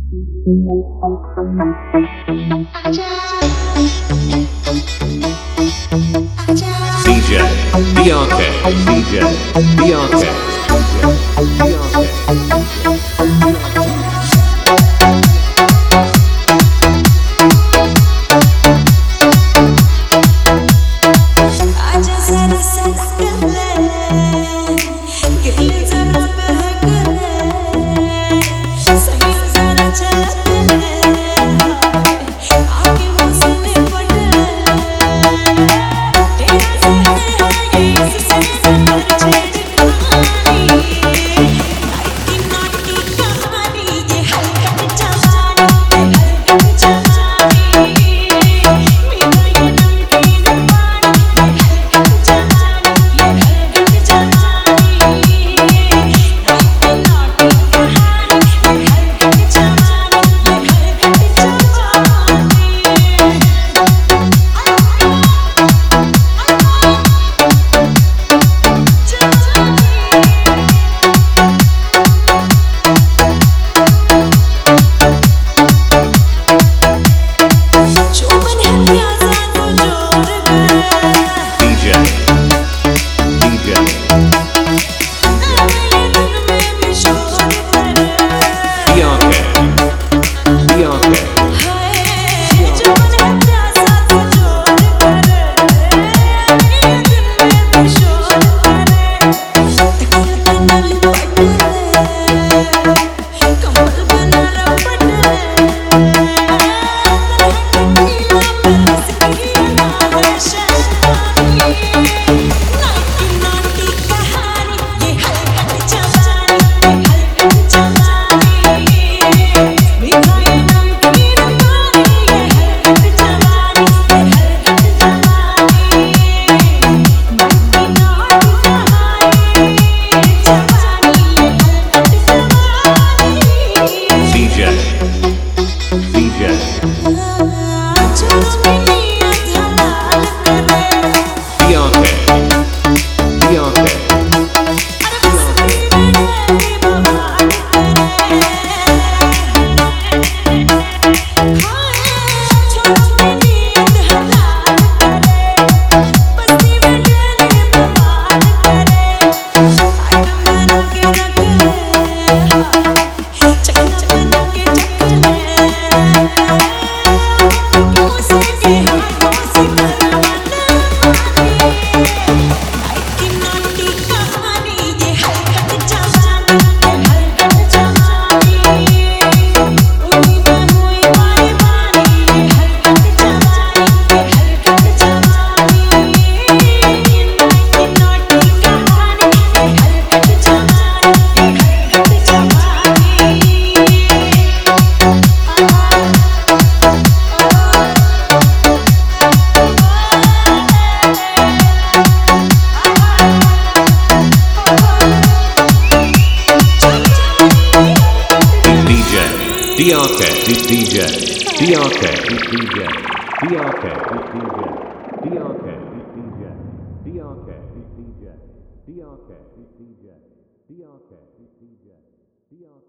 DJ BRK, DJ BRK, आजा जरा सदा कर ले, गिले जरा बहक ले, सही जरा चल ले, आगे मुझसे पट ले, तेरा सही है ये इससे पर चेंज कहानी, नाइटी नाइटी कहानी ये हलकट जवानी, हलकट जवानी, मेरा ये नमकीन BRK, DJ BRK, DJ BRK, DJ BRK, DJ BRK, DJ BRK, DJ BRK, DJ BRK.